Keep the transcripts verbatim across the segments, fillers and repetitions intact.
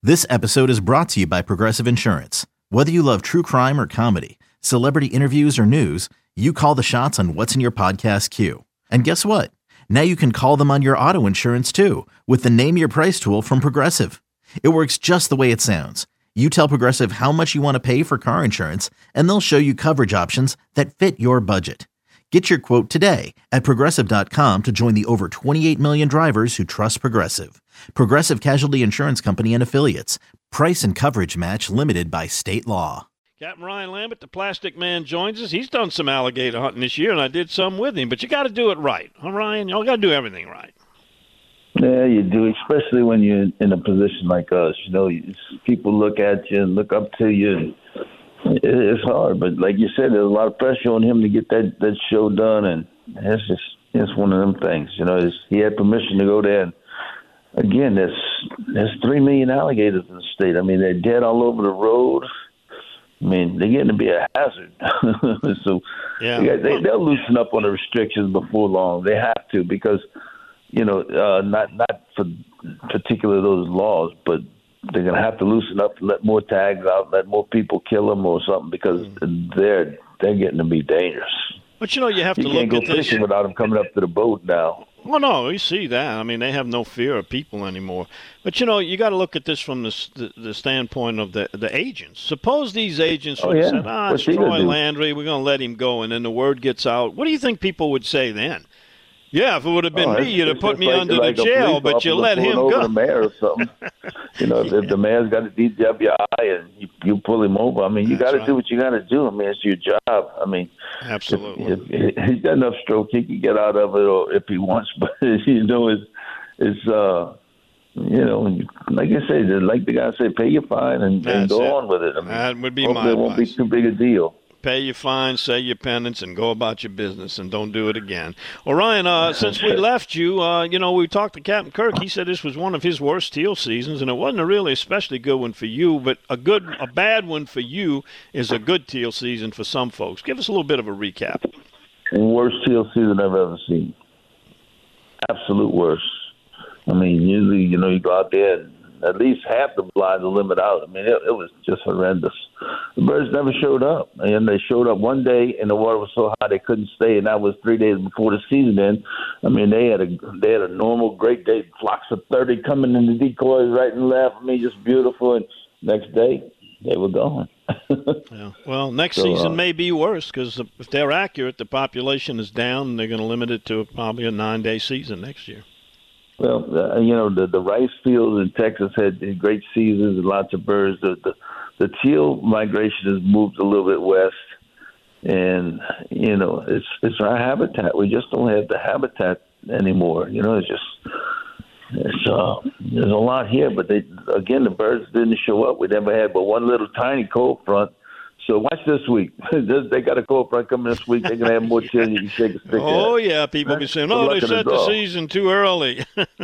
This episode is brought to you by Progressive Insurance. Whether you love true crime or comedy, celebrity interviews or news, you call the shots on what's in your podcast queue. And guess what? Now you can call them on your auto insurance too with the Name Your Price tool from Progressive. It works just the way it sounds. You tell Progressive how much you want to pay for car insurance, and they'll show you coverage options that fit your budget. Get your quote today at Progressive dot com to join the over twenty-eight million drivers who trust Progressive. Progressive Casualty Insurance Company and Affiliates. Price and coverage match limited by state law. Captain Ryan Lambert, the Plastic Man, joins us. He's done some alligator hunting this year, and I did some with him. But you got to do it right. Huh, Ryan? Y'all got to do everything right. Yeah, you do, especially when you're in a position like us. You know, people look at you and look up to you. And it's hard, but like you said, there's a lot of pressure on him to get that, that show done, and it's just it's one of them things. You know, it's, he had permission to go there. And again, there's there's three million alligators in the state. I mean, they're dead all over the road. I mean, they're getting to be a hazard. so yeah. they, they, they'll loosen up on the restrictions before long. They have to because, you know, uh, not not for particular those laws, but they're going to have to loosen up and let more tags out, let more people kill them or something because they're they're getting to be dangerous. But, you know, you have you to look at look this. at You can't go fishing without them coming up to the boat now. Well, no, we see that. I mean, they have no fear of people anymore. But, you know, you got to look at this from the, the, the standpoint of the the agents. Suppose these agents oh, would have yeah. said, ah, What's it's he gonna Troy do? Landry, we're going to let him go, and then the word gets out. What do you think people would say then? Yeah, if it would have been oh, me, you'd have put me like, under like the jail, but you let him over go. The mayor or something. you know, if, if the mayor's got a D W I and you, you pull him over, I mean, you got to right. do what you got to do. I mean, it's your job. I mean, Absolutely. If, if, if he's got enough stroke, he can get out of it, or if he wants. But you know, it's it's uh, you know, like I say, like the guy said, pay your fine and, and go it. on with it. I mean, that would be hopefully my it won't advice. be too big a deal. Pay your fine, say your penance, and go about your business, and don't do it again. Well, Ryan, uh, since we left you, uh, you know, we talked to Captain Kirk. He said this was one of his worst teal seasons, and it wasn't a really especially good one for you, but a good, a bad one for you is a good teal season for some folks. Give us a little bit of a recap. Worst teal season I've ever seen. Absolute worst. I mean, usually, you know, you go out there and at least half the blinds are limit out. I mean, it, it was just horrendous. The birds never showed up, and they showed up one day, and the water was so high they couldn't stay, and that was three days before the season ended. I mean, they had a they had a normal, great day, flocks of thirty coming in the decoys right and left. I mean, just beautiful. And next day, they were gone. yeah. Well, next so, season uh, may be worse because if they're accurate, the population is down, and they're going to limit it to probably a nine-day season next year. Well, uh, you know, the, the rice fields in Texas had great seasons and lots of birds. The, the the teal migration has moved a little bit west, and you know, it's it's our habitat. We just don't have the habitat anymore. You know, it's just it's uh, there's a lot here, but they again the birds didn't show up. We never had but one little tiny cold front. So watch this week. They got a cold front coming this week. They're going to have more chill. You can shake a stick Oh, at. yeah. People be saying, The oh, luck they of the set the draw. season too early.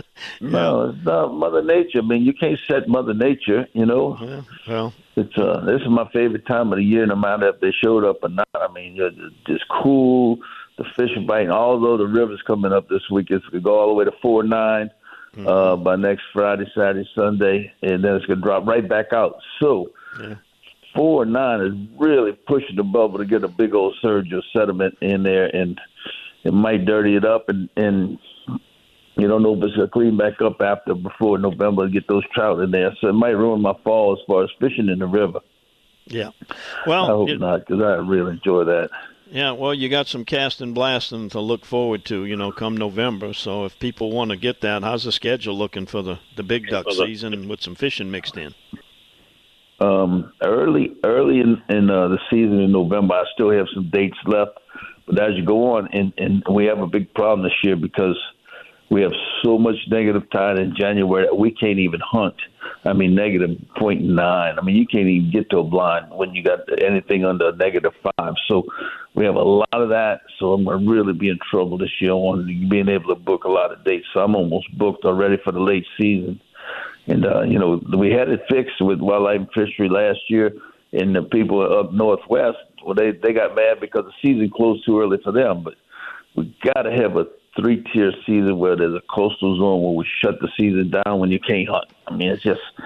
No, it's not Mother Nature. I mean, you can't set Mother Nature, you know. Yeah, well, It's uh, this is my favorite time of the year, no matter if they showed up or not. I mean, it's just cool. The fish are biting. Although the river's coming up this week, it's going to go all the way to four nine mm-hmm. uh, by next Friday, Saturday, Sunday, and then it's going to drop right back out. So yeah. four nine is really pushing the bubble to get a big old surge of sediment in there, and it might dirty it up, and, and you don't know if it's going to clean back up after before November to get those trout in there. So it might ruin my fall as far as fishing in the river. Yeah. Well, I hope it, not, because I really enjoy that. Yeah, well, you got some casting blasting to look forward to, you know, come November. So if people want to get that, how's the schedule looking for the, the big duck season with some fishing mixed in? Um, early, early in, in uh, the season in November, I still have some dates left. But as you go on, and, and we have a big problem this year because we have so much negative tide in January that we can't even hunt. I mean, negative zero point nine. I mean, you can't even get to a blind when you got anything under negative five. So we have a lot of that. So I'm going to really be in trouble this year on being able to book a lot of dates. So I'm almost booked already for the late season. And, uh, you know, we had it fixed with wildlife and fishery last year, and the people up northwest, well, they, they got mad because the season closed too early for them. But we got to have a three-tier season where there's a coastal zone where we shut the season down when you can't hunt. I mean, it's just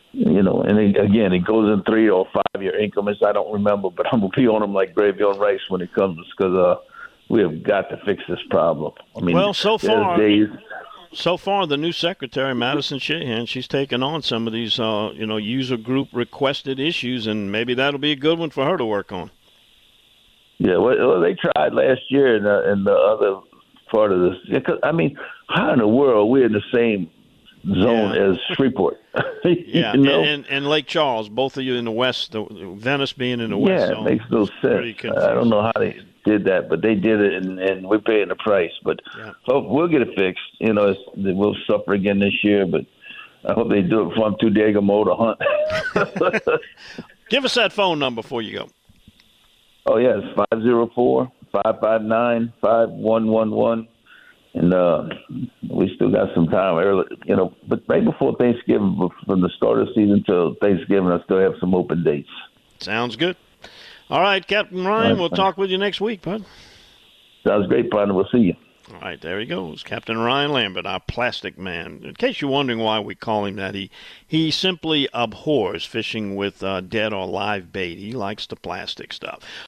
You know, and it, again, it goes in three or five year increments. I don't remember, but I'm gonna be on them like gravy on rice when it comes, because uh, we have got to fix this problem. I mean, well, so far, days, so far, the new secretary, Madison Shahan, she's taken on some of these, uh, you know, user group requested issues, and maybe that'll be a good one for her to work on. Yeah, well, well they tried last year in the, in the other part of this. Because, I mean, how in the world we're in the same zone yeah. as Shreveport? yeah, you know? and, and Lake Charles, both of you in the west, the, Venice being in the west yeah, zone. it makes no sense. I don't know how they did that, but they did it, and, and we're paying the price. But yeah. hope we'll get it fixed. You know, it's, we'll suffer again this year, but I hope they do it before I'm too daggone old to hunt. Give us that phone number before you go. Oh, yeah, it's five oh four, five five nine, five one one one. And uh, we still got some time early, you know, but right before Thanksgiving, from the start of the season till Thanksgiving, I still have some open dates. Sounds good. All right, Captain Ryan, right, we'll talk with you next week, bud. Sounds great, partner. We'll see you. All right, there he goes, Captain Ryan Lambert, our plastic man. In case you're wondering why we call him that, he, he simply abhors fishing with uh, dead or live bait. He likes the plastic stuff.